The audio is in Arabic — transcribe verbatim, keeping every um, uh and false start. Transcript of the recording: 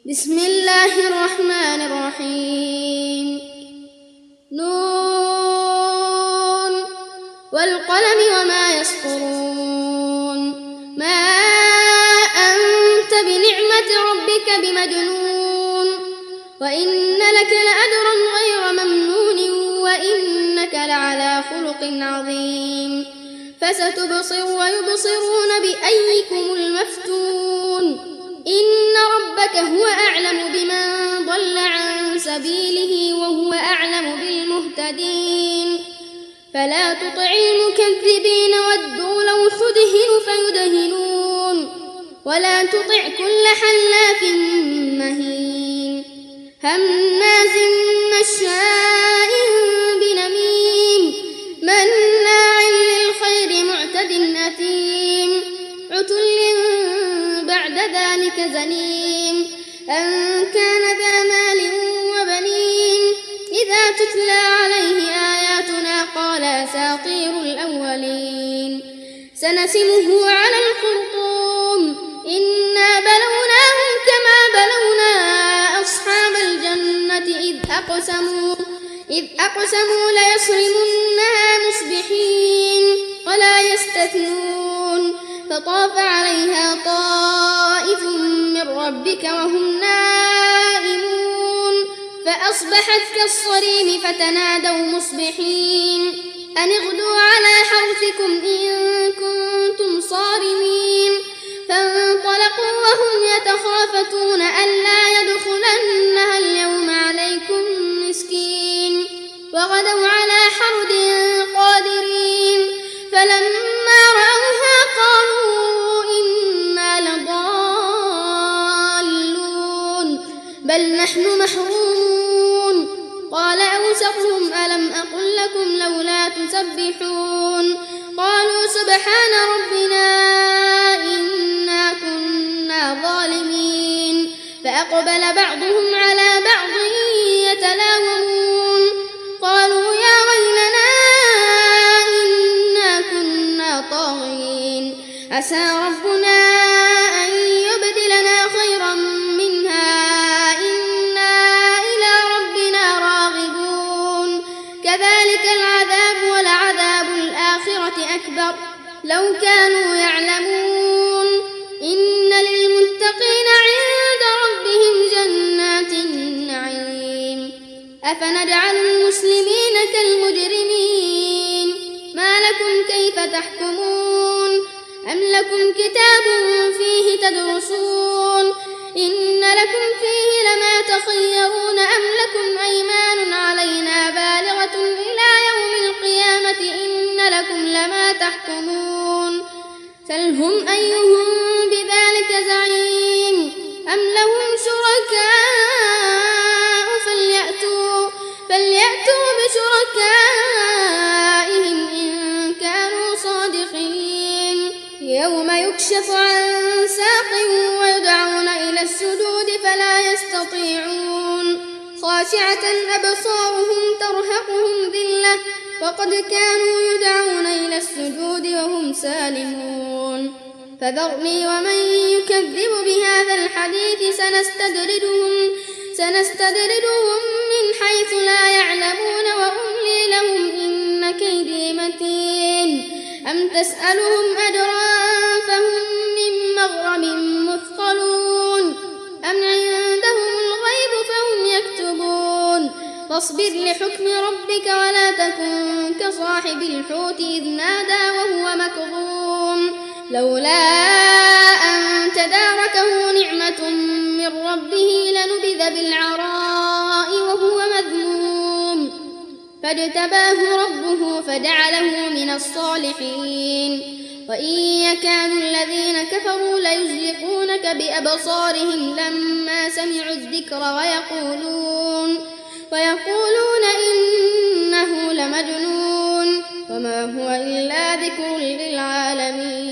بسم الله الرحمن الرحيم. نون والقلم وما يسطرون. ما أنت بنعمة ربك بمجنون، وإن لك لأجرا غير ممنون، وإنك لعلى خلق عظيم. فستبصر ويبصرون بأيكم المفتون. إن ربك هو أعلم بمن ضل عن سبيله وهو أعلم بالمهتدين. فلا تطع المكذبين ودوا لو تدهن فيدهنون، ولا تطع كل حلاف مهين هماز مشاء بنميم مناع للخير معتد أثيم عتل بعد ذلك زنيم أن كان ذا مال وبنين. إذا تتلى عليه آياتنا قال أساطير الأولين. سنسمه على الخرطوم إنا بلوناهم كما بلونا أصحاب الجنة إذ أقسموا إذ أقسموا ليصرمنها مصبحين ولا يستثنون. فطاف عليها طائف من ربك وهم نائمون فأصبحت كالصريم فتنادوا مصبحين أن اغدوا على حرثكم إن كنتم صارمين. فانطلقوا وهم يتخافتون ألا يدخلنها اليوم عليكم مسكين وغدوا على حرد قادرين. فلما رأوها قالوا إنا لضالون بل نحن محرومون. قال أوسطهم ألم أقل لكم لولا تسبحون. قالوا سبحان ربنا إنا كنا ظالمين. فأقبل بعضهم على بعض يتلاومون قالوا يا ويلنا إنا كنا طاغين عسى ربنا أن يبدلنا خيرا منها إنا إلى ربنا راغبون. كذلك العذاب ولعذاب الآخرة أكبر لو كانوا يعلمون. إن للمتقين عند ربهم جنات النعيم. أفنجعل المسلمين كالمجرمين ما لكم كيف تحكمون. أم لكم كتاب فيه تدرسون إن لكم فيه لما تخيرون. أم لكم أيمان علينا بالغة إلى يوم القيامة إن لكم لما تحكمون. سلهم أيهم بذلك زعيم. أم لهم شركاء فليأتوا, فليأتوا بشركائهم إن كانوا صادقين. يوم يكشف عن ساق ويدعون إلى السجود فلا يستطيعون. خاشعة أبصارهم ترهقهم ذلة وقد كانوا يدعون إلى السجود وهم سالمون. فذرني ومن يكذب بهذا الحديث سنستدرجهم, سنستدرجهم من حيث لا يعلمون وأملي لهم إن كيدي متين. أم تسألهم أجرا فهم من مغرم مثقلون أم عندهم الغيب فهم يكتبون. فاصبر لحكم ربك ولا تكن كصاحب الحوت إذ نادى وهو مكظوم لولا أن تداركه نعمة من ربه لنبذ بالعراء وهو مذموم فاجتباه ربه فجعله من الصالحين. وإن يكاد الذين كفروا ليزلقونك بأبصارهم لما سمعوا الذكر ويقولون, ويقولون إنه لمجنون وما هو إلا ذكر للعالمين.